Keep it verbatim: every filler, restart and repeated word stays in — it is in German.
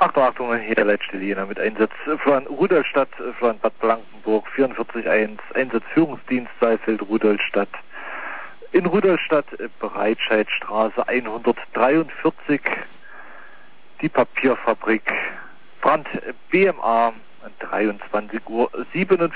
Achtung, Achtung, hier der letzte Linie mit Einsatz von Rudolstadt, von Bad Blankenburg, vierundvierzig eins, Einsatzführungsdienst Saalfeld, Rudolstadt. In Rudolstadt, Breitscheidstraße hundertdreiundvierzig, die Papierfabrik, Brand B M A, dreiundzwanzig Uhr siebenundvierzig.